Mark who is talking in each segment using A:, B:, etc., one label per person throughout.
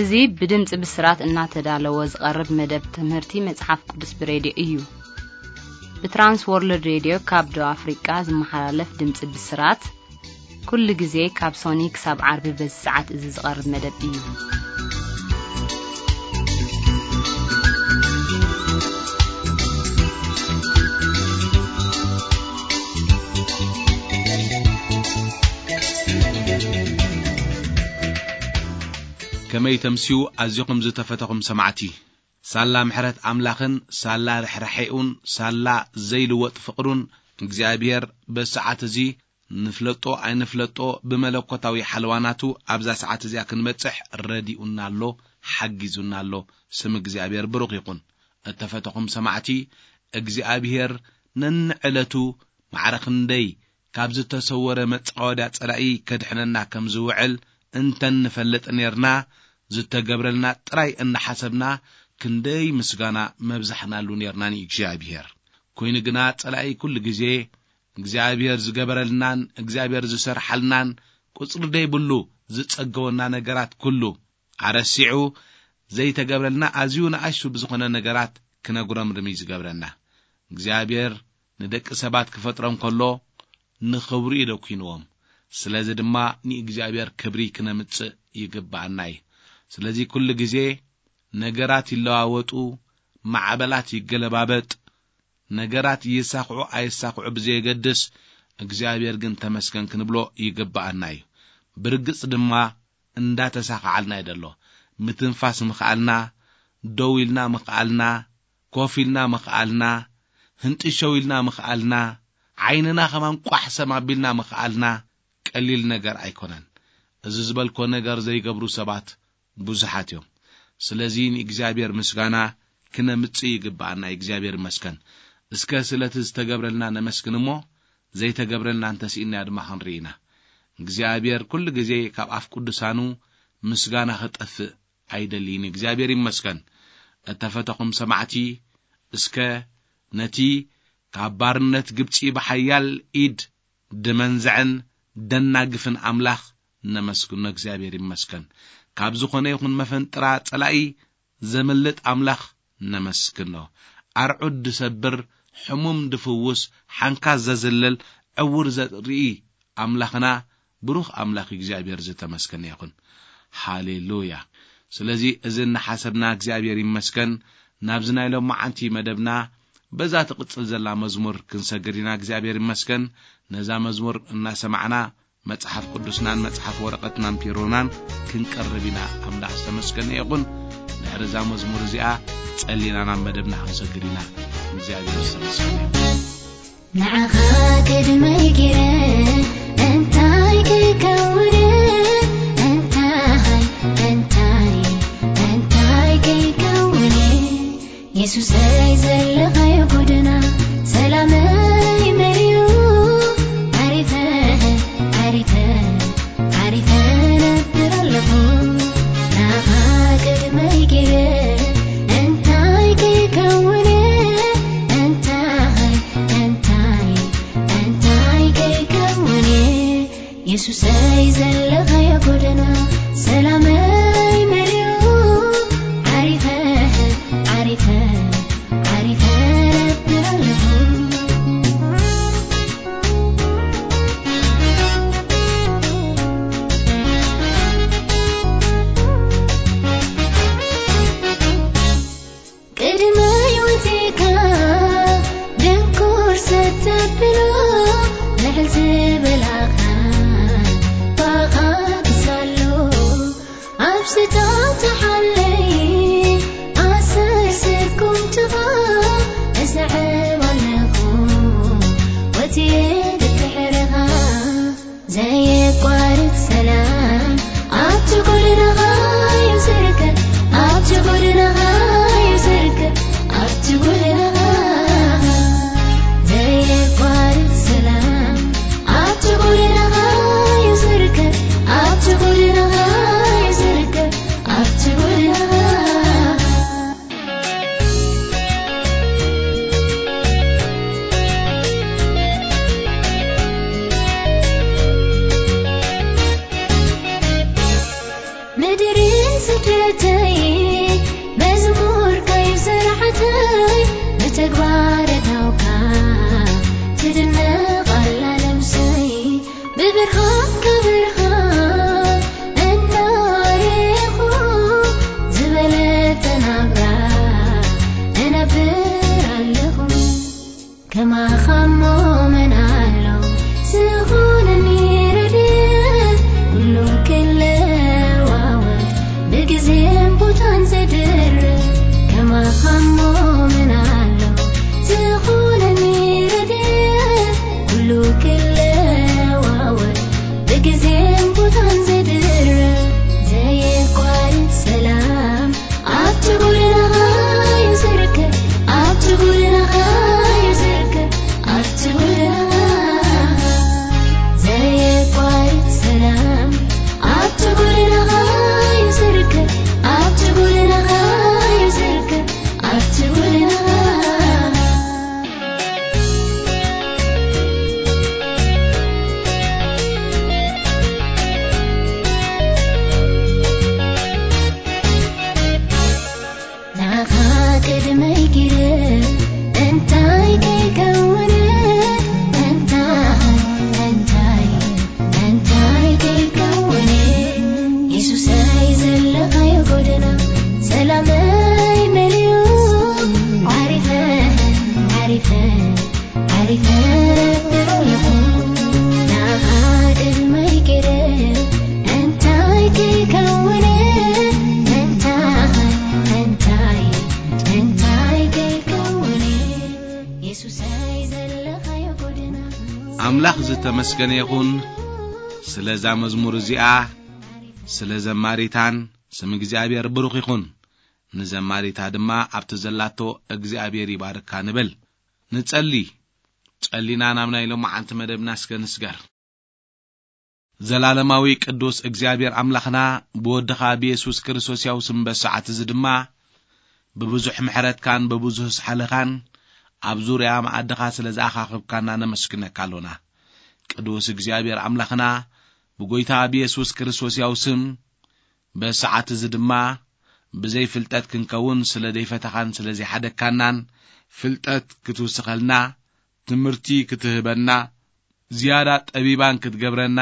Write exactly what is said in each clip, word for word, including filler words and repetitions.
A: እዙي بدمጽ بسرات እናተዳለወ ዝቀርብ መደብ ትምህርቲ መጽሐፍ ቅዱስ ብሬዲዮ እዩ በትራንስ ወርልድ ሬዲዮ ካብ ዶ አፍሪካ ዝመሓላለፍ ድምጽ ብስራት ኩሉ ጊዜ ካብ ሶኒክ ሳብ ዓርብ በሰዓት እዚ ዝቀርብ መደብ እዩ
B: كما يتمسيو أزيكم زتفتكم سمعتي سالا محرت أملاخن سالا رحرحيون سالا زيلو وطفقرون اكزابير بساعة زي نفلطو أي نفلطو بملكوتاوي حلواناتو أبزا ساعة زي أكن متسح رديئونا اللو حقيزونا اللو سم اكزابير بروقيقون اتفتكم سمعتي اكزابير ننعلتو معرخن دي كابز تسور متقودات رأي كدحننا كمزوعل انتن نفلت نيرنا زتجبرلنا تراي ان حسبنا كندي مسغانا مبزحنا لو نيرناني اغزابير كوين غنا صلاي كل غزي اغزابير زغبرلنان اغزابير زسرحلنان قصر دي بلو زصغونا نغرات كله عرسيعو زي تجبرلنا ازيونا اشو بزخنا نغرات كنغرم رمي زغبرنا اغزابير ندق سبات كفطرم كله نخبري دوكينوم ስለዚህ ድማ ንእግዚአብሔር ክብሪ ክነምጽ ይገባናይ ስለዚህ ኩሉ ጊዜ ነገራት ይለዋወጡ ማዕበላት ይገለባበጥ ነገራት ይሳഖዑ አይሳഖዑ ብዘይገድስ እግዚአብሔር ግን ተመስገን ክንብሎ ይገባናይ ብርግጽ ድማ እንዳተሳഖዓልና አይደሎ ምትንፋስ ምኻልና ዶዊልና ምኻልና ኮፊልና ምኻልና ህንጥሾዊልና ምኻልና ዓይንና ከማን ቋሕሰማ ቢልና ምኻልና ቀሊል ነገር አይኮነን እዚ ዝበልኮ ነገር ዘይገብሩ ሰባት ብዙሓት እዮም ስለዚህ እግዚአብሔር ምስጋና ክነምጽ ይግባና እግዚአብሔር መስከን እስከ ስለተ ዝተገብረልና ነመስክንሞ ዘይተገብረልና አንተሲና ድማ ኸንሪና እግዚአብሔር ኩሉ ጊዜ ካብ አፍ ቅዱሳኑ ምስጋና ኸጠፍ አይደሊን እግዚአብሔር ይመስከን እተፈተኹም ሰማዕቲ እስከ ነቲ ካባርነት ግብጽ በሐያል ኢድ ደመንዘዕን ደናግፍን አምላኽ ነመስክን እግዚአብሔር ይመስከን ካብ ዝኾነ ይኹን መፈንጥራ ጸላይ ዘመልጥ አምላኽ ነመስክን ነው አርዑድ ሰብር ሕሙም ድፍውስ ሓንካ ዘዘለል ዕውር ዘርኢ አምላኽና ብሩኽ አምላኽ እግዚአብሔር ዝተመስከን ይኹን ሃሌሉያ ስለዚህ እዝን ሐሰብና እግዚአብሔር ይመስከን ናብዝናይሎም ማዓንቲ መደብና በዛ ተቅጽል ዘላ መዝሙር ክንሰግድና እግዚአብሔር ይመስከን ነዛ መዝሙር እናሰማዕና መጽሐፍ ቅዱስናን መጽሐፍ ወረቀትናን ፒሮናን ክንቀርብና አምላኽ ተመስገን ይሁን ለርዛ መዝሙር እዚኣ ጸሊናና መደብና ክንሰግድና እግዚአብሔር ይመስገን
C: نعخ قدمي جرى انتاي كون انتاي انتاي انتاي كون يسوع زل غيبدنا سلامي مريو عرفه عرفه عرفه نترلفو نعخ قدمي جرى انتاي كون يسوع سيزل غيا قدنا سلامي مريو عرفه عرفه عرفه نترلفو قدما يوتيكا دنكور ستبلو لحلت بلاخا ستات حلي أساسكم تبا أسعب ونخو وتيد تحرها زي قارة سلام أبتقول نغاي وسركة أبتقول نغاي وسركة أبتقول نغاي زي قارة سلام أبتقول نغاي وسركة أبتقول نغاي to ببرهان كبرهان الناريخو زبلت نبرا أنا برالهم كما خمو من علو سيخونني رديت كله كله واوت بقزين بوتان زدر كما خمو من علو سيخونني رديت كله كله واوت بقزين بوتان زدر زي قوال السلام عبتقولنا غاية زركة عبتقولنا غاية زركة عبتقولنا زي قوال السلام عبتقولنا غاية زركة عبتقولنا غاية زركة عبتقولنا ناخاك دمي كده انتاي كي كوني انتاي انتاي انتاي كي كوني يسوس عايزل غاية قدنا سلامي مليون عارفة عارفة عارفة برولكم ناخاك دمي كده انتاي كي كوني انتاي انتاي انتاي كي كوني يسوس عايزل غاية قدنا
B: አምላኽ ዝተመስገነ ይኹን ስለዛ መዝሙር እዚኣ ስለ ዘማሪታን ስም እግዚአብሔር ብሩኽ ይኹን ንዘማሪታ ድማ ኣብቲ ዘላቶ እግዚአብሔር ይባርካ ንበል ንጸሊ ጸሊና ናምና ኢሎም ዓንተ መደብና እስከንስገር ዘላለማዊ ቅዱስ እግዚአብሔር አምላኽና በወድኻ በኢየሱስ ክርስቶስ ያው ስም በሰዓት እዚ ድማ በብዙሕ ምሕረትካን በብዙሕ ስሓልኻን ኣብ ዙርያ ማዕድኻ ስለዝኣኻኽብካና ነመስግነካ ኣለና ቅዱስ እግዚአብሔር አምላኽና በጎይታ በኢየሱስ ክርስቶስ ያው ስም በሰዓት እዚ ድማ ብዘይ ፍልጠት ክንከውን ስለ ደይፈተኻን ስለዚ ሓደካናን ፍልጠት ክትውስኸልና ትምህርቲ ክትህበና ዝያዳ ጠቢባን ክትገብረና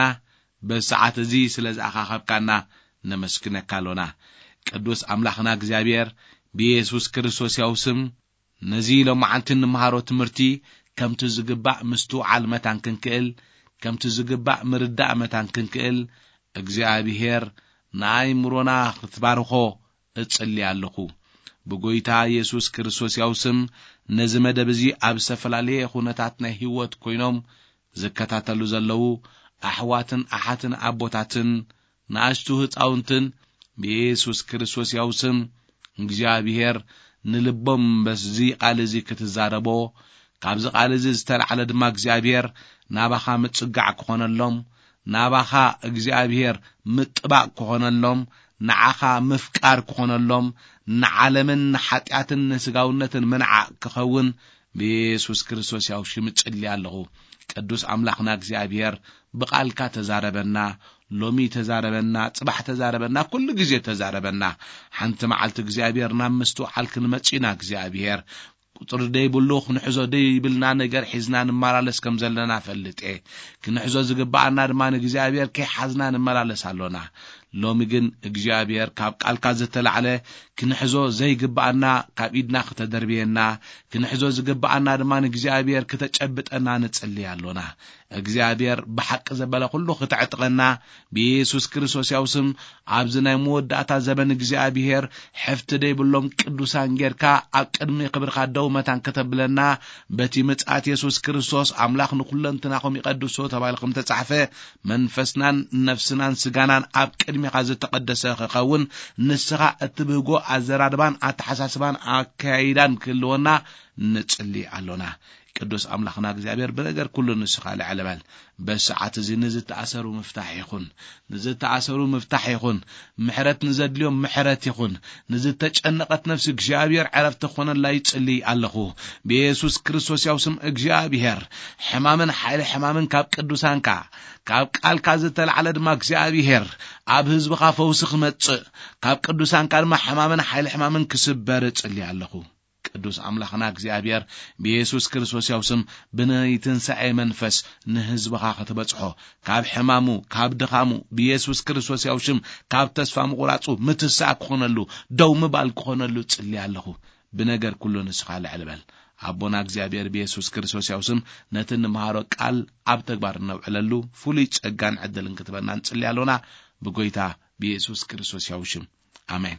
B: በሰዓት እዚ ስለዝኣኻኽብካና ነመስግነካ ኣለና ቅዱስ አምላኽና እግዚአብሔር በኢየሱስ ክርስቶስ ያው ስም ነዚ ለማዓንትን ንምሃሮ ትምህርቲ ከምቲ ዝግባእ ምስቱ ዓልመታን ክንክእል ከምቲ ዝግባእ ምርዳእ መታን ክንክእል እግዚአብሔር ናይምሮና ክትባርኾ እጽሊ ኣለኹ በጎይታ ኢየሱስ ክርስቶስ ያው ስም ነዚ መደብ እዚ ኣብ ዝተፈላለየ ኩነታት ናይ ህይወት ኮይኖም ዝከታተሉ ዘለው ኣሕዋትን ኣሓትን ኣቦታትን ናእሽቱ ህፃውንትን በኢየሱስ ክርስቶስ ያው ስም እግዚአብሔር ንልቦም በዚ ቃል እዚ ክትዛረቦ ካብዚ ቃል እዚ ዝተልዓለ ድማ እግዚአብሔር ናባኻ ምጽጋዕ ክኾነሎም ናባኻ እግዚአብሔር ምጥባቅ ክኾነሎም ንዓኻ ምፍቃር ክኾነሎም ንዓለምን ኃጢአትን ንስጋውነትን መንዓ ክኸውን በኢየሱስ ክርስቶስ ያው ሽም ጽሊ ኣለኹ ቅዱስ አምላኽና እግዚአብሔር በቃልካ ተዛረበና ሎሚ ተዛረበና ጽባሕ ተዛረበና ኩሉ ጊዜ ተዛረበና ሓንቲ መዓልቲ እግዚአብሔር ናብ ምስቱ ዓልክን መጪና እግዚአብሔር ቁጥር ደይ ብሉ ክንሕዞ ደይ ብልና ነገር ሒዝና ንመላለስ ከም ዘለና ፈልጤ ክንሕዞ ዝግባአና ድማ እግዚአብሔር ከይሓዝና ንመላለስ ኣሎና ሎሚ ግን እግዚአብሔር ካብ ቃልካ ዝተልዓለ ክንሕዞ ዘይግባአና ካብ ኢድና ከተደርብየና ክንሕዞ ዝግባአና ድማ እግዚአብሔር ከተጨብጠና ንጽሊ ኣሎና እግዚአብሔር በሐቅ ዘበለ ሁሉ ከተዕጥቀና በኢየሱስ ክርስቶስ ያው ስም ኣብዚ ናይ መወዳእታ ዘመን እግዚአብሔር ሕፍት ደይ ብሎም ቅዱሳን ጌርካ ኣብ ቅድሚ ክብርካ ደው መታን ከተብለና በቲ ምጽአት ኢየሱስ ክርስቶስ አምላኽ ንኹለንትናኹም ይቀድሶ ተባልኩም ተጻሕፈ መንፈስናን ነፍስናን ስጋናን ኣብ ቅድሚኻ ዝተቀደሰ ክኸውን ንስኻ እትብህጎ ኣዘራርባን ኣተሓሳስባን ኣካይዳን ክልወና ንጽሊ ኣሎና ቅዱስ አምላኽና እግዚአብሔር በነገር ኩሉ ንስኻ ለዓለባል በሰዓት እዚ ንዝተኣሰሩ መፍታሕ ይኹን ንዝተኣሰሩ መፍታሕ ይኹን ምሕረት ንዘድልዮም ምሕረት ይኹን ንዝተጨነቀት ነፍስ እግዚአብሔር ዓረፍተ ኾነላ ይጽሊ ኣለኹ በኢየሱስ ክርስቶስ ያው ስም እግዚአብሔር ሕማምን ሓይል ሕማምን ካብ ቅዱሳንካ ካብ ቃልካ ዝተልዓለ ድማ እግዚአብሔር ኣብ ህዝብኻ ፈውስ ክመጽእ ካብ ቅዱሳንካ ድማ ሕማምን ሓይል ሕማምን ክስበር ይጽሊ ኣለኹ ቅዱስ አምላኽና እግዚአብሔር በኢየሱስ ክርስቶስ ያውስም በነይትንሳኤ መንፈስ ንህዝብኻ ከተበጽሖ ካብ ሕማሙ ካብ ድኻሙ በኢየሱስ ክርስቶስ ያውስም ካብ ተስፋ ምቁራጹ ምትሳእ ክኾነሉ ደው ምባል ክኾነሉ ጽልያለሁ ብነገር ኩሉ ንስኻ ልዕልበል አቦና እግዚአብሔር በኢየሱስ ክርስቶስ ያውስም ነትን መሃሮ ቃል አብ ተግባር ነውዕለሉ ፍሉይ ጸጋን ዕድልን ክትበና እንጽልያለና በጎይታ በኢየሱስ ክርስቶስ ያውስም አሜን።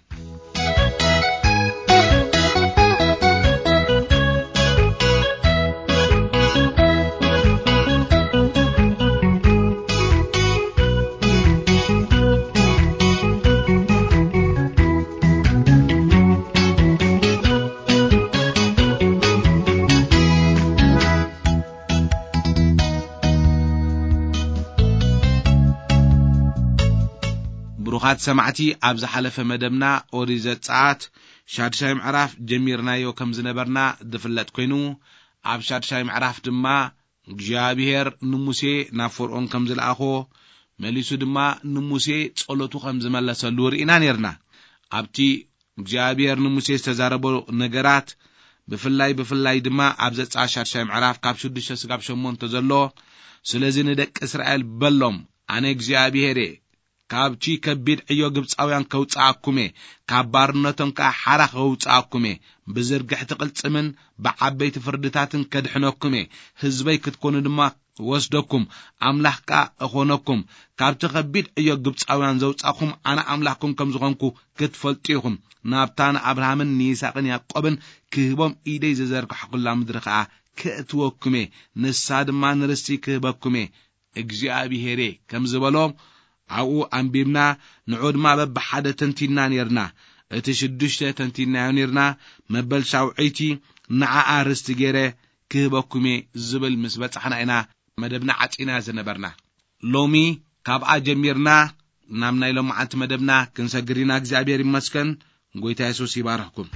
B: ብሩኻት ሰማዕቲ ኣብ ዝሓለፈ መደብና ኦሪት ዘጸአት ሻድሻይ ምዕራፍ ጀሚርናዮ ከም ዝነበርና ዝፍለጥ ኮይኑ ኣብ ሻድሻይ ምዕራፍ ድማ እግዚአብሔር ንሙሴ ናብ ፈርዖን ከም ዝለኣኾ መሊሱ ድማ ንሙሴ ጸሎቱ ከም ዝመለሰሉ ርኢና ነርና። ኣብቲ እግዚአብሔር ንሙሴ ዝተዛረበ ነገራት ብፍላይ ብፍላይ ድማ ኣብ ዘጸአት ሻድሻይ ምዕራፍ ካብ ሽዱሽተ ስጋብ ሸሞንተ ዘሎ ስለዚ ንደቂ እስራኤል በሎም ኣነ እግዚአብሔር ካብቺ ከቢድ ዕዮ ግብጻውያን ከውጻአኩሜ ካብ ባርነቶም ከ ሓራ ከውጻአኩሜ ብዝርግሕቲ ቅልጽምን ብዓበይቲ ፍርድታትን ከድሕነኩሜ ህዝበይ ክትኮኑ ድማ ወስደኩም አምላኽካ እኾነኩም ካብቲ ከቢድ ዕዮ ግብጻውያን ዘውጻኹም ኣነ አምላኽኩም ከም ዝኾንኩ ክትፈልጡኹም ናብታን አብርሃምን ይስሐቅን ያዕቆብን ክህቦም ኢደይ ዘዘርግሕኩላ ምድሪ ከዓ ከእትወኩሜ ንሳ ድማ ንርስቲ ክህበኩሜ እግዚአብሔር ከም ዝበሎም አው አንቢምና ንዑድማ በብሓደ ተንቲና ነርና እቲ ሽዱሽተ ተንቲና ነርና መበል ሻውዒቲ ንዓኣ ርስቲ ገይረ ክህበኩሜ ዝብል ምስ በጻሕና ኢና መደብና ዓጺና ዝነበርና ሎሚ ካብኣ ጀሚርና ናብ ናይ ሎማዓንቲ መደብና ክንሰግሪና እግዚአብሔር ይመስገን ጎይታ ኢየሱስ ይባርክኩም።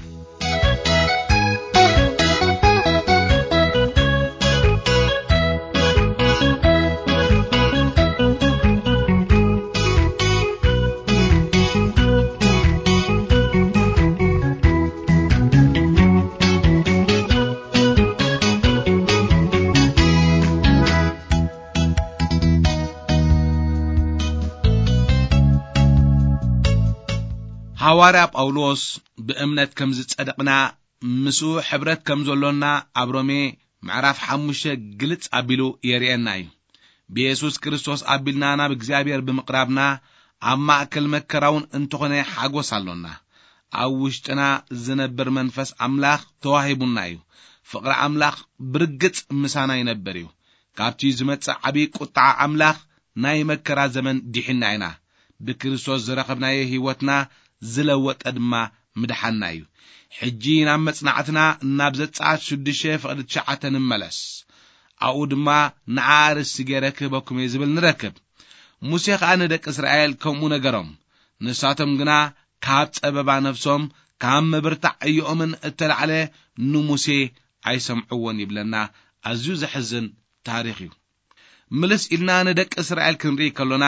B: ሐዋርያ ጳውሎስ በእምነት ከም ዝጸደቅና ምስኡ ሕብረት ከም ዘሎና ኣብ ሮሜ ምዕራፍ ሓሙሽተ ግልጽ አቢሉ የርኤና እዩ። በኢየሱስ ክርስቶስ አቢልና ናብ እግዚአብሔር ብምቅራብና ኣብ ማእከል መከራውን እንተኾነ ሓጎስ አሎና ኣብ ውሽጥና ዝነብር መንፈስ አምላኽ ተዋሂቡና እዩ። ፍቅሪ አምላኽ ብርግጽ ምሳና ይነብር እዩ። ካብቲ ዝመጽእ ዓብይ ቁጣዕ አምላኽ ናይ መከራ ዘመን ዲሕና ኢና ብክርስቶስ ዝረኸብናዮ ህይወትና ዝለወጠ ድማ ምድሓና እዩ። ሕጂ ናብ መጽናዕትና ናብ ዘጸአት ሽዱሽተ ፍቅዲ ትሽዓተ ንመለስ ኣኡ ድማ ንዓርስ ገይረ ክህበኩም ዝብል ንረክብ። ሙሴ ከዓ ንደቂ እስራኤል ከምኡ ነገሮም ንሳቶም ግና ካብ ጸበባ ነፍሶም ካብ ምብርታዕ ዕዮምን እተላዕለ ንሙሴ ኣይሰምዕዎን ይብለና ኣዝዩ ዘሕዝን ታሪኽ እዩ። ምልስ ኢልና ንደቂ እስራኤል ክንርኢ ከሎና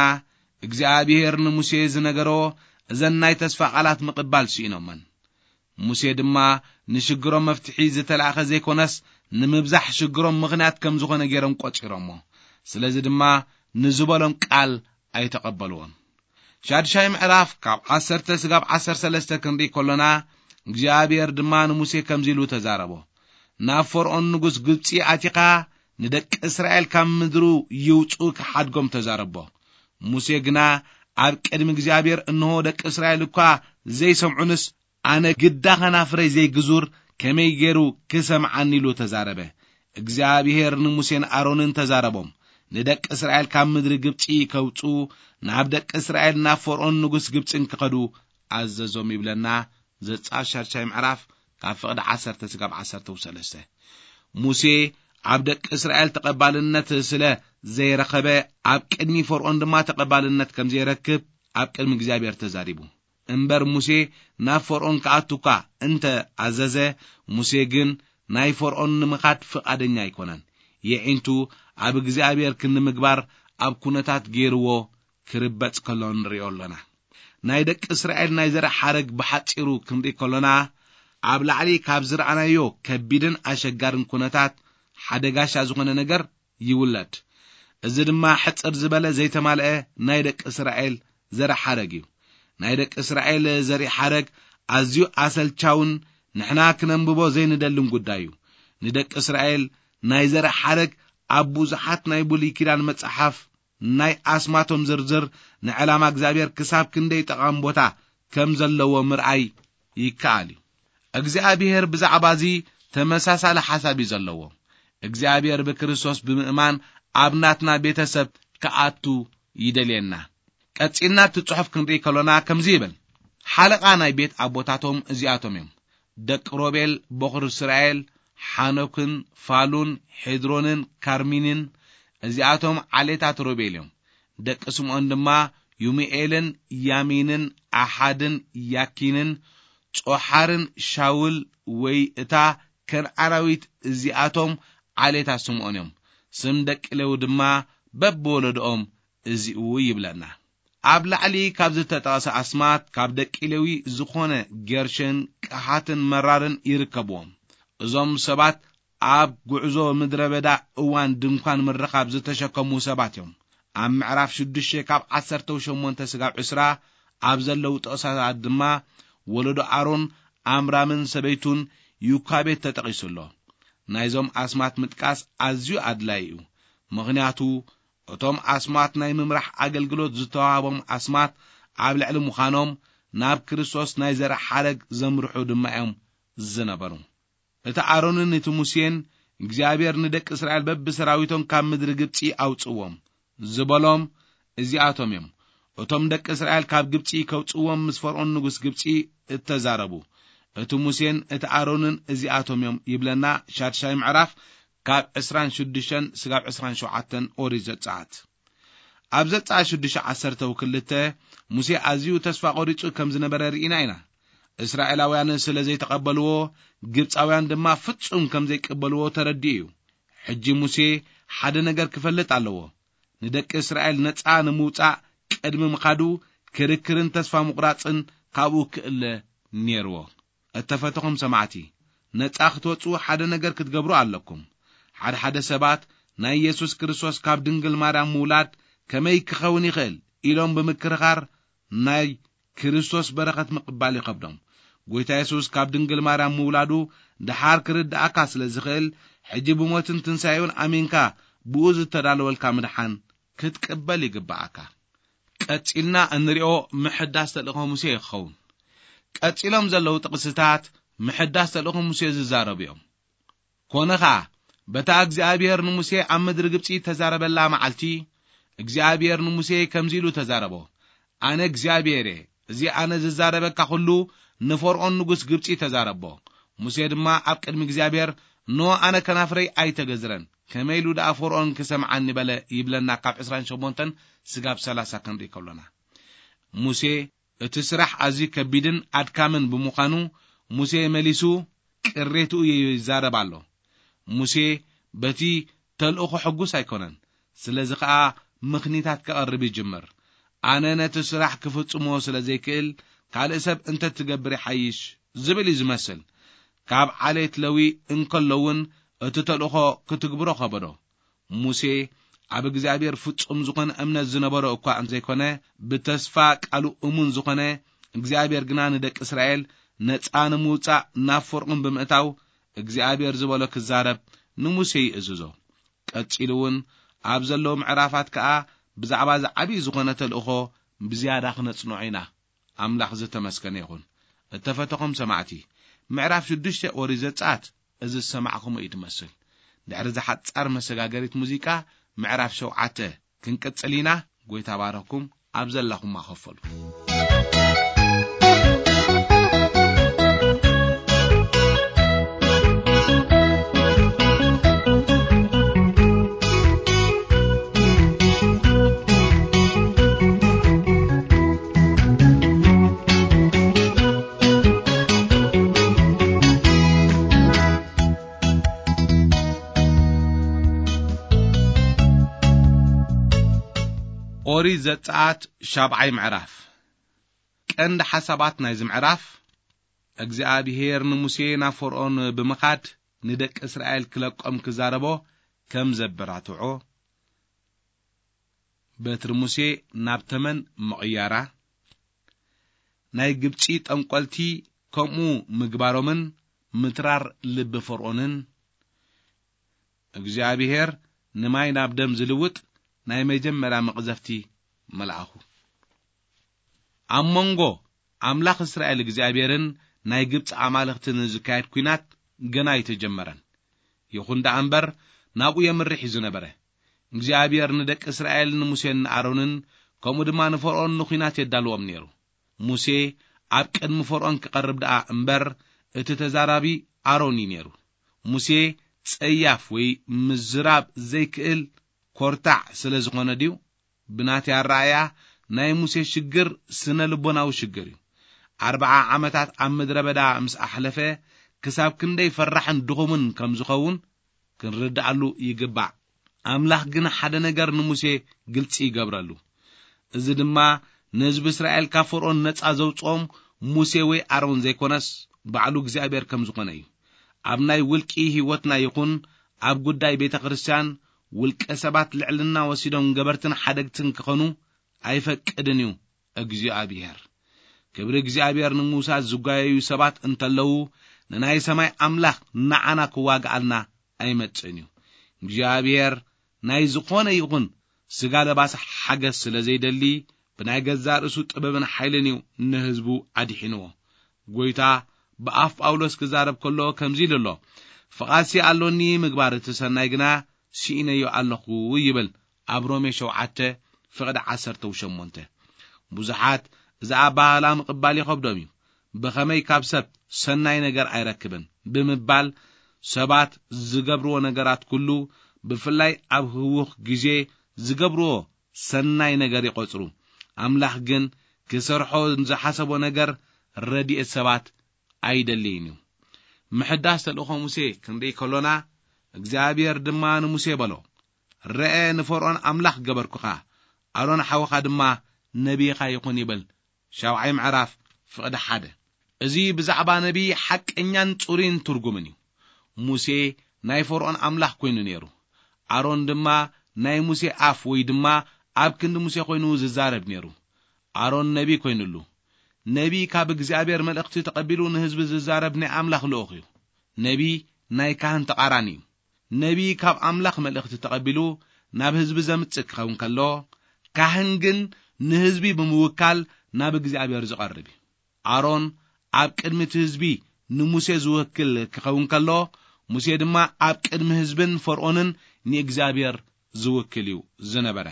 B: እግዚአብሔር ንሙሴ ዝነገሮ እዘን ናይ ተስፋ ቃላት ምቅባል ሲኢኖመን ሙሴ ድማ ንሽግሮም መፍትሒ ዝተላኸ ዘይኮነስ ንምብዛሕ ሽግሮም ምኽንያት ከም ዝኾነ ገይሮም ቆጪሮሞ ስለዚ ድማ ንዝበሎም ቃል ኣይተቀበልዎን። ሻድሻይ ምዕራፍ ካብ ዓሰርተ ስጋብ ዓሰርተ ሰለስተ ክንርኢ ከሎና እግዚአብሔር ድማ ንሙሴ ከምዚሉ ተዛረቦ ናብ ፈርዖን ንጉስ ግብጺ ኣቲኻ ንደቂ እስራኤል ካብ ምድሩ ይውጹ ክሓድጎም ተዛረቦ። ሙሴ ግና ኣብ ቅድሚ እግዚአብሔር እንሆ ደቂ እስራኤል እኳ ዘይሰምዑንስ ኣነ ግዳኸና ፍሬ ዘይግዙር ከመይ ገይሩ ክሰምዓኒ ኢሉ ተዛረበ። እግዚአብሔር ንሙሴን ኣሮንን ተዛረቦም ንደቂ እስራኤል ካብ ምድሪ ግብጺ ከውጹ ናብ ደቂ እስራኤል ናብ ፈርዖን ንጉስ ግብጽን ክኸዱ ኣዘዞም ይብለና ዘጸአት ሻድሻይ ምዕራፍ ካብ ፍቅዲ ዓሰርተ ስጋብ ዓሰርተ ሰለስተ። ሙሴ ኣብ ደቂ እስራኤል ተቀባልነት ስለ ዘይረኸበ ኣብ ቅድሚ ፈርዖን ድማ ተቀባልነት ከም ዘይረክብ ኣብ ቅድሚ እግዚአብሔር ተዛሪቡ እምበር ሙሴ ናብ ፈርዖን ከኣቱካ እንተ ኣዘዘ ሙሴ ግን ናይ ፈርዖን ንምኻድ ፍቃደኛ ኣይኮነን። የዒንቱ ኣብ እግዚአብሔር ክንምግባር ኣብ ኩነታት ገይርዎ ክርበጽ ከሎን ንሪኦ ኣለና። ናይ ደቂ እስራኤል ናይ ዘረ ሓረግ ብሓጺሩ ክንርኢ ከሎና ኣብ ላዕሊ ካብ ዝረኣናዮ ከቢድን ኣሸጋርን ኩነታት ሓደጋሻ ዝኾነ ነገር ይውለድ። እዚ ድማ ሕጽር ዝበለ ዘይተማልአ ናይ ደቂ እስራኤል ዘርኢ ሓረግ እዩ። ናይ ደቂ እስራኤል ዘርኢ ሓረግ ኣዝዩ ኣሰልቻውን ንሕና ክነንብቦ ዘይንደልን ጉዳይ እዩ። ንደቂ እስራኤል ናይ ዘርኢ ሓረግ ኣብ ብዙሓት ናይ ብሉይ ኪዳን መጽሓፍ ናይ ኣስማቶም ዝርዝር ንዕላማ እግዚአብሔር ክሳብ ክንደይ ጠቓሚ ቦታ ከም ዘለዎ ምርኣይ ይከኣል እዩ። እግዚአብሔር ብዛዕባ እዚ ተመሳሳሊ ሓሳብ እዩ ዘለዎ። እግዚአብሔር ብክርስቶስ ብምእማን ኣብ ናትና ቤተሰብ ከኣቱ ይደልየና። ቀጺልና ትጽሑፍ ክንርኢ ከሎና ከምዚ ይብል። ሓለቓ ናይ ቤት ኣቦታቶም እዚኣቶም እዮም። ደቂ ሮቤል በኹር እስራኤል ሓኖክን ፋሉን ሄድሮንን ካርሚንን እዚኣቶም ዓሌታት ሮቤል እዮም። ደቂ ስምዖን ድማ ዩሚኤልን ያሚንን ኣሓድን ያኪንን ጾሓርን ሻውል ወይ እታ ከነዓናዊት እዚኣቶም ዓሌታት ስምዖን እዮም። ስም ደቂ ሌዊ ድማ በብወለዶኦም እዚኡ ይብለና። ኣብ ላዕሊ ካብ ዝተጠቐሰ ኣስማት ካብ ደቂ ሌዊ ዝኾነ ጌርሽን ቀሓትን መራርን ይርከብዎም። እዞም ሰባት ኣብ ጉዕዞ ምድረ በዳ እዋን ድንኳን ምርኻብ ዝተሸከሙ ሰባት እዮም። ኣብ ምዕራፍ ሽዱሽተ ካብ ዓሰርተ ሸሞንተ ስጋብ ዕስራ ኣብ ዘለው ጥቕሳት ድማ ወለዶ ኣሮን ኣምራምን ሰበይቱን ዩካቤት ተጠቒሱሎ። ናይዞም ኣስማት ምጥቃስ ኣዝዩ ኣድላይ እዩ። ምኽንያቱ እቶም ኣስማት ናይ ምምራሕ ኣገልግሎት ዝተዋሃቦም ኣስማት ኣብ ልዕሊ ምዃኖም ናብ ክርስቶስ ናይ ዘርኢ ሓረግ ዘምርሑ ድማ እዮም ዝነበሩ። እቲ ኣሮንን እቲ ሙሴን እግዚአብሔር ንደቂ እስራኤል በብሰራዊቶም ካብ ምድሪ ግብጺ ኣውጽዎም ዝበሎም እዚኣቶም እዮም። እቶም ደቂ እስራኤል ካብ ግብጺ ከውጽዎም ምስ ፈርዖን ንጉስ ግብጺ እተዛረቡ እቲ ሙሴን እቲ ኣሮንን እዚኣቶም እዮም ይብለና። ሻድሻይ ምዕራፍ ካብ ዕስራን ሽዱሽተን ስጋብ ዕስራን ሸውዓተን ኦሪት ዘጸአት። ኣብ ዘጸአት ሽዱሽተ ዓሰርተ ወክልተ ሙሴ ኣዝዩ ተስፋ ቆሪጹ ከም ዝነበረ ርኢና ኢና። እስራኤላውያን ስለ ዘይተቀበልዎ ግብጻውያን ድማ ፍጹም ከም ዘይቀበልዎ ተረዲኡ እዩ። ሕጂ ሙሴ ሓደ ነገር ክፈልጥ ኣለዎ። ንደቂ እስራኤል ነፃ ንምውጻእ ቅድሚ ምኻዱ ክርክርን ተስፋ ምቁራጽን ካብኡ ክእለ ነይርዎ። እተፈተኹም ሰማዕቲ ነፃ ክትወጹ ሓደ ነገር ክትገብሩ ኣለኩም። ሓደ ሓደ ሰባት ናይ ኢየሱስ ክርስቶስ ካብ ድንግል ማርያም ምውላድ ከመይ ክኸውን ይኽእል ኢሎም ብምክርኻር ናይ ክርስቶስ በረኸት ምቕባል ይኸብዶም። ጐይታ ኢየሱስ ካብ ድንግል ማርያም ምውላዱ ድሓር ክርዳእካ ስለ ዝኽእል ሕጂ ብሞትን ትንሣኤውን ኣሚንካ ብኡ ዝተዳለወልካ ምድሓን ክትቅበል ይግባኣካ። ቀጺልና እንሪኦ ምሕዳስ ተልእኾ ሙሴ ይኸውን። ቀጺሎም ዘለው ጥቕስታት ምሕዳስ ተልእኾ ሙሴ ዝዛረቡ እዮም። ኮነ ኸዓ በታ እግዚአብሔር ንሙሴ ኣብ ምድሪ ግብጺ ተዛረበላ መዓልቲ እግዚአብሔር ንሙሴ ከምዚ ኢሉ ተዛረቦ። ኣነ እግዚአብሔር እዚ ኣነ ዝዛረበካ ሁሉ ንፈርዖን ንጉስ ግብጺ ተዛረቦ። ሙሴ ድማ ኣብ ቅድሚ እግዚአብሔር ኖ ኣነ ከናፍረይ ኣይተገዝረን ከመይ ኢሉ ደኣ ፈርዖን ክሰምዓኒ በለ ይብለና። ካብ ዕስራን ሸሞንተን ስጋብ ሰላሳ ክንርኢ ከሎና ሙሴ እቲ ስራሕ ኣዝዩ ከቢድን ኣድካምን ብምዃኑ ሙሴ መሊሱ ቅሬቱ ይዛረብ ኣሎ። ሙሴ በቲ ተልእኾ ሕጉስ ኣይኮነን። ስለዚ ከዓ ምኽኒታት ከቐርብ ይጅምር። ኣነ ነቲ ስራሕ ክፍጽሞ ስለ ዘይክእል ካልእ ሰብ እንተ ትገብር ይሓይሽ ዝብል እዩ ዝመስል። ካብ ዓሌት ለዊ እንከለውን እቲ ተልእኾ ክትግብሮ ኸበዶ። ሙሴ ኣብ እግዚአብሔር ፍጹም ዝኾነ እምነት ዝነበሮ እኳ እንዘይኮነ ብተስፋ ቃሉ እሙን ዝኾነ እግዚአብሔር ግና ንደቂ እስራኤል ነፃ ንምውጻእ ናብ ፈርዖን ብምእታው እግዚአብሔር ዝበሎ ክዛረብ ንሙሴ ይእዝዞ። ቀጺሉ እውን ኣብ ዘለው ምዕራፋት ከዓ ብዛዕባ ዝዓብዪ ዝኾነ ተልእኾ ብዝያዳ ክነጽንዖ ኢና። ኣምላኽ ዝተመስገነ ይኹን። እተፈተኹም ሰማዕቲ ምዕራፍ ሽዱሽተ ኦሪት ዘጸአት እዚ ዝሰማዕኹም እዩ ትመስል። ድሕሪ ዝሓጻር መሰጋገሪት ሙዚቃ ምዕራፍ ሸውዓተ ክንቅጽል ኢና። ጐይታ ባረኩም። ኣብ ዘላኹም ኣኸፈሉ። ኦሪት ዘጸአት ሻብዓይ ምዕራፍ። ቀንዲ ሓሳባት ናይዚ ምዕራፍ እግዚአብሔር ንሙሴ ናብ ፈርዖን ብምኻድ ንደቂ እስራኤል ክለቆም ክዛረቦ ከም ዘበራትዖ በትር ሙሴ ናብ ተመን መቕያራ ናይ ግብጺ ጠንቆልቲ ከምኡ ምግባሮምን ምትራር ልብ ፈርዖንን እግዚአብሔር ንማይ ናብ ደም ዝልውጥ ናይ መጀመርያ መቅዘፍቲ መልአኹ አሞንጎ አምላኽ እስራኤል እግዚአብሔርን ናይ ግብጽ አማልኽትን ዝካየድ ኩናት ገና ይተጀመረን ይኹን ዳንበር ናብኡ የምርሕ ዝነበረ እግዚአብሔር ንደቂ እስራኤል ንሙሴን አሮንን ከምኡ ድማ ንፈርዖን ንኩናት የዳልዎም ነይሩ ሙሴ ኣብ ቅድሚ ፈርዖን ክቀርብ ዳኣ እምበር እቲ ተዛራቢ አሮን ነይሩ ሙሴ ጸያፍ ወይ ምዝራብ ዘይክእል ኮርታዕ ስለ ዝኾነ ዲው ብናት ያራያ ናይ ሙሴ ሽግር ስነ ልቦናዊ ሽግር እዩ አርባዓ ዓመታት ኣብ ምድረ በዳ ምስ ኣሕለፈ ክሳብ ክንደይ ፈራሕን ድኹምን ከም ዝኸውን ክንርዳኣሉ ይግባእ አምላኽ ግን ሓደ ነገር ንሙሴ ግልጽ ይገብረሉ እዚ ድማ ንህዝቢ እስራኤል ካብ ፈርዖን ነጻ ዘውጾም ሙሴ ወይ አሮን ዘይኮነስ ባዕሉ እግዚአብሔር ከም ዝኾነ እዩ ኣብ ናይ ውልቂ ህይወትና ይኹን ኣብ ጉዳይ ቤተ ክርስቲያን ውልቀ ሰባት ልዕልና ወሲዶም ገበርትን ሓደግትን ክኾኑ ኣይፈቅድን እዩ እግዚአብሔር ክብሪ እግዚአብሔር ንሙሳ ዝጓየዩ ሰባት እንተለው ንናይ ሰማይ አምላኽ ንዓና ክዋግኣልና ኣይመጽን እዩ እግዚአብሔር ናይ ዝኾነ ይኹን ስጋ ለባስ ሓገስ ስለ ዘይደሊ ብናይ ገዛ ርእሱ ጥበብን ሓይልን እዩ ንህዝቡ ኣድሒንዎ ጎይታ በአፍ ጳውሎስ ክዛረብ ከሎ ከምዚ ኢሉ ኣሎ ፍቓሲ ኣሎኒ ምግባር እቲ ሰናይ ግና ሲኢነዮ ኣለኹ ይብል ኣብ ሮሜ ሸውዓተ ፍቕዲ ዓሰርተ ወሸሞንተ ብዙሓት እዛ ባህላ ምቕባል ይኸብዶም እዩ ብኸመይ ካብ ሰብ ሰናይ ነገር ኣይረክብን ብምባል ሰባት ዝገብርዎ ነገራት ኩሉ ብፍላይ ኣብ ህውኽ ግዜ ዝገብርዎ ሰናይ ነገር ይቆጽሩ አምላኽ ግን ክሰርሖ ዝሓሰቦ ነገር ረድኤት ሰባት አይደለይን እዩ ምሕዳስ ተልእኾ ሙሴ ክንደይ ከሎና እግዚአብሔር ድማ ንሙሴ በሎ ረአ ንፈርዖን አምላኽ ገበርኩኻ አሮን ሓወኻ ድማ ነቢኻ ይኹን ይብል ሻውዓይ ምዕራፍ ፍቕዲ ሓደ እዚ ብዛዕባ ነቢ ሓቀኛን ጽሩይን ትርጉምን እዩ ሙሴ ናይ ፈርዖን አምላኽ ኮይኑ ነይሩ አሮን ድማ ናይ ሙሴ አፍ ወይ ድማ ኣብ ክንዲ ሙሴ ኮይኑ ዝዛረብ ነይሩ አሮን ነቢ ኮይኑሉ ነቢ ካብ እግዚአብሔር መልእኽቲ ተቀቢሉ ንህዝቢ ዝዛረብ ናይ አምላኽ ልኡኽ እዩ ነቢ ናይ ካህን ተቃራኒ እዩ ነቢ ካብ አምላኽ መልእኽቲ ተቀቢሉ ናብ ህዝቢ ዘምጽእ ክኸውን ከሎ ካህን ግን ንህዝቢ ብምውካል ናብ እግዚአብሔር ዝቐርብ እዩ አሮን ኣብ ቅድሚ ህዝቢ ንሙሴ ዝውክል ክኸውን ከሎ ሙሴ ድማ ኣብ ቅድሚ ህዝብን ፈርዖንን ንእግዚአብሔር ዝውክል እዩ ዝነበረ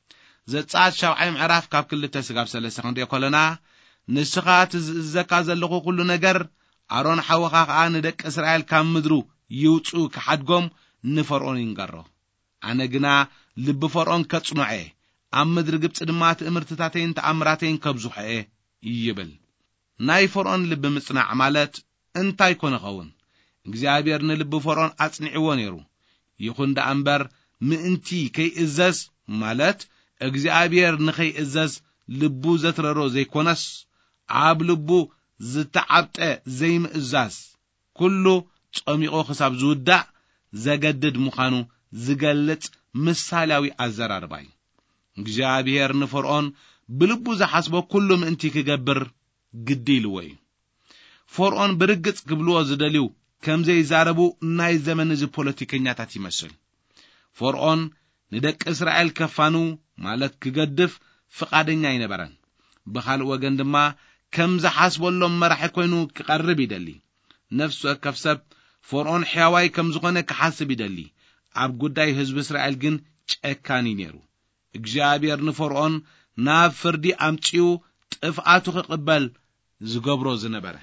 B: ዘጻት ሻውዓይ ምዕራፍ ካብ ክልተ ስጋብ ሰለስተ ክንደይ ኮለና ንስኻ ትዝዘካ ዘለኹ ኩሉ ነገር አሮን ሓወኻ ከዓ ንደቂ እስራኤል ካብ ምድሩ ይውፁ ክሓድጎም ንፈርዖን ይንገሮ ኣነ ግና ልቢ ፈርዖን ከጽኑዐ ኣብ ምድሪ ግብጽ ድማ ትእምርትታተይን ተኣምራተይን ከብዙሐ ይብል ናይ ፈርዖን ልቢ ምጽናዕ ማለት እንታይ ኮነ ኸውን እግዚአብሔር ንልቢ ፈርዖን አጽኒዕዎ ነይሩ ይኹን ዳንበር ምእንቲ ከይእዘዝ ማለት እግዚአብሔር ንኸይእዘዝ ልቡ ዘትረሮ ዘይኮነስ ኣብ ልቡ ዝተዓብጠ ዘይምእዛዝ ኩሉ ጾሚቆ ክሳብ ዝውዳእ ዘገድድ ምዃኑ ዝገልጽ ምሳሌያዊ ኣዘራርባ እዩ እግዚአብሔር ንፈርዖን ብልቡ ዝሓስቦ ኩሉ ምእንቲ ክገብር ግዲ ኢልዎ እዩ ፈርዖን ብርግጽ ክብልዎ ዝደልዩ ከምዘይ ዛረቡ ናይ ዘመን እዚ ፖለቲከኛታት ይመስል ፈርዖን ንደቂ እስራኤል ከፋኑ ማለት ክገድፍ ፍቃደኛ አይነበረን በኻልእ ወገን ድማ ከም ዝሓስበሎም መራሒ ኮይኑ ክቀርብ ይደሊ ነፍሱ ወከፍ ሰብ ፈርዖን ሕያዋይ ከም ዝኾነ ክሓስብ ይደሊ ኣብ ጉዳይ ህዝቢ እስራኤል ግን ጨካኒ ነይሩ እግዚአብሔር ንፈርዖን ናብ ፍርዲ ኣምጪው ጥፍኣቱ ክቅበል ዝገብሮ ዝነበረ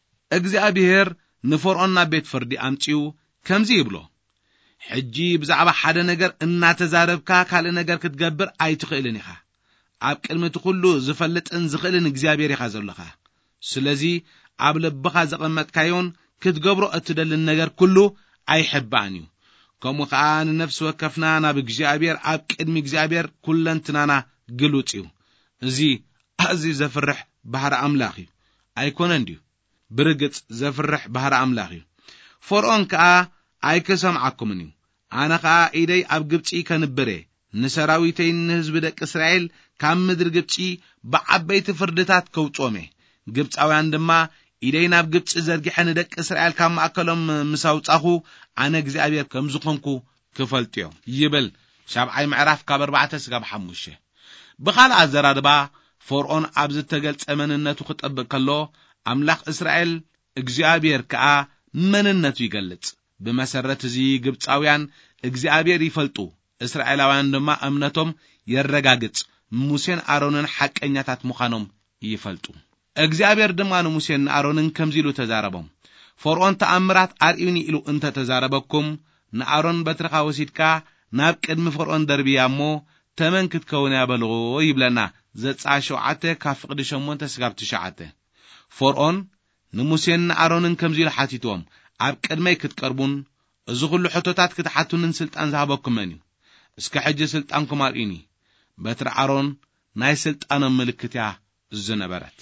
B: እግዚአብሔር ንፈርዖን ናብ ቤት ፍርዲ ኣምጪው ከምዚ ይብሎ ሕጂ ብዛዕባ ሓደ ነገር እናተዛረብካ ካልእ ነገር ክትገብር ኣይትኽእልን ኢኻ ኣብ ቅድሚት ኩሉ ዝፈልጥን ዝኽእልን እግዚአብሔር ኢኻ ዘለኻ ስለዚ ኣብ ልብኻ ዘቐመጥካዮን ክትገብሮ እትደልን ነገር ኩሉ ኣይሕባን እዩ ከምኡ ከዓ ንነፍሲ ወከፍና ናብ እግዚአብሔር ኣብ ቅድሚ እግዚአብሔር ኩለንትናና ግሉጽ እዩ እዚ ኣዝዩ ዘፍርሕ ባህሪ ኣምላኽ እዩ ኣይኮነን ድዩ برقص زفرح بحر أملاخي فرعون كا أي كسم عكمني أنا كا إيدي أب جبتي كنبري نسراويتين نهزب دك إسرائيل كم مدر جبتي بعبيت فردتات كوتومي جبت أو عندما إيدينا بجبت زرقي حن دك إسرائيل كم أكلهم مساوت أخو أنا جزء أبير كم زخمكو كفلتيو يبل شاب عي معرف كبر بعتس جاب حموشه بخال عزرادبا فرعون أبز تجلت أمن النتو خطب كله أملاك إسرائيل إجزابير كأ من النتو يجلت بمسرة زي جبت أويان إجزابير يفلتو إسرائيل وعندما أمنتهم يرجعت موسين أرونن حق إنياتات مخانم يفلتو إجزابير دمانو موسين أرونن كم زيلو تزاربهم فرعون تأمرات أريني إلو أنت تزاربكم نأرون بترخا وسيدكا نابك إدم فرعون دربيامو تمن كتكون يابلغو يبلنا زت عشو عته كافقد شمون تسقاب تشعته فرعون نموسين أرونن كم زيل حاتيتوم عبك إدمي كتقربون زغلو حطوتات كتحاتون سلطان زهبكم مني اسك حج سلطانكم أريني بتر أرون ناي سلطان ملكتيا الزنبرات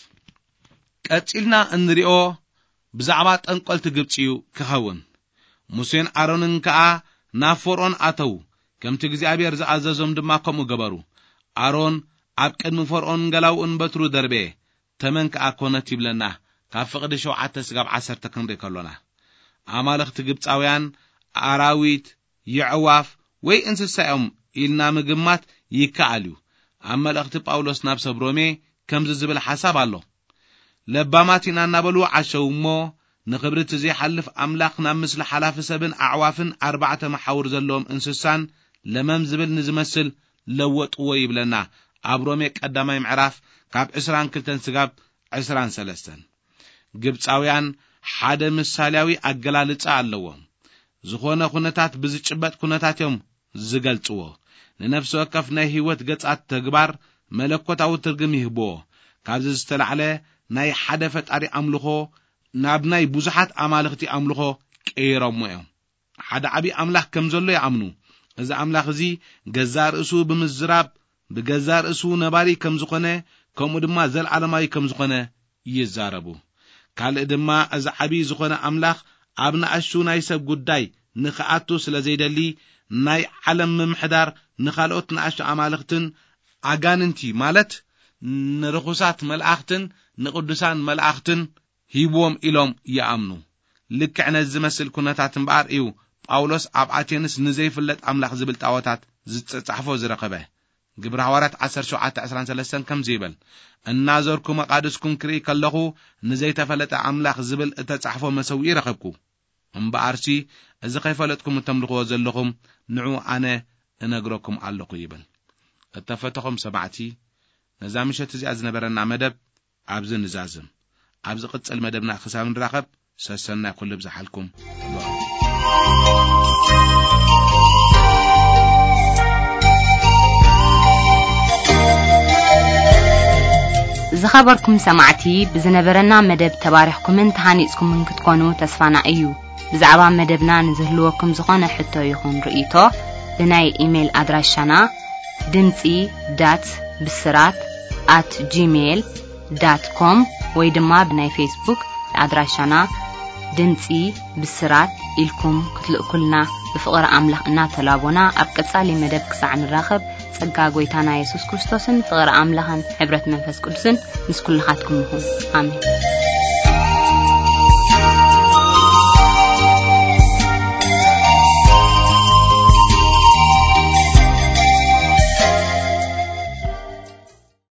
B: قتلنا انريو بزعبات انقلت جبتيو كهون موسين أرونن كا نافورون أتو كم تجزي أبي أرزع عزازهم دما كم جبرو أرون عبك المفرعون جلاو إن بترو دربه تمن كأكونة تبلنا كافقد شو عتسقب عسر تكن ركلنا عمالك تجبت أويان أراويت يعواف وي إنسساهم إلنا مجمات يكعلو أما الأخت باولوس نفس برومي كم زبل حساب الله لباماتنا نبلو عشو مو نخبرت زي حلف أملاقنا مثل حلاف سبن أعوافن أربعة محاور زلهم إنسسان لمم زبل نزمسل لوط ويب لنا أبروميك قدامي معرف كاب عسران كلتن سقاب عسران سلستن جبتاويان حدا مسالياوي أقلالت أعلوهم زخونا خونتات بزيجبات خونتات يوم زقلتوه لنفس وقف ناي هيوت قطعت تقبار ملكوت أو ترقم يهبوه كابز استلع عليه ناي حدا فتاري أملخو نابناي بوزحات أمالختي أملخو كيرمو يوم حدا عبي أملاخ كمزولو يعمنو إذا أملاخ زي جزار أسو بمزراب بجزار أسو نباري كمزقنه كم دما زل علماي كمزقنه يزاربو قال دما إذا عبي زقنه أملاخ أبنا أشو نايسب قداي نخاتو سلزيدلي ناي علم ممحدار نخالوت نعش أمالختن عجاننتي مالت نرخصات ملأختن نقدسان ملأختن هيبوم إلهم يأمنو لك عنا الزمسل كنتات مبار إيو باولوس أبعاتينس نزي فلت أملاخ زبل تاوتات زت تحفو زرقبه جبر حوارات عسر شعات عسران سلسان كم زيبل النازركم قادسكم كري كاللخو نزي تفلت أملاخ زبل تتحفو مسوي رقبكو مبارسي إذا خيفلتكم تملقوا زلكم نعو أنا نقرأكم علقوا يبل اتفتقم سبعتي نزامشة زي أزنبرنا مدب عبز نزازم عبز قدس المدبنا خسام نراقب سسنا كل بزحلكم
A: زخبركم سمعتي بزنبرنا مدب تبارحكم انتحانيسكم من كتكونوا تسفانا أيو بزعبا مدبنا نزهلوكم زخانة حتى يخون رئيتو بناي إيميل أدراشنا دمتي دات بسرات at gmail dot com ويدما بناي فيسبوك أدراشنا دمتي بسرات إلكم كتلقلنا بفقر أملاخ إنا تلابونا أبقصالي مدب كسعن الراخب سقا قويتانا يسوس كريستوسن فقر أملاخن حبرة منفس قدسن نسكل لخاتكم مهم آمين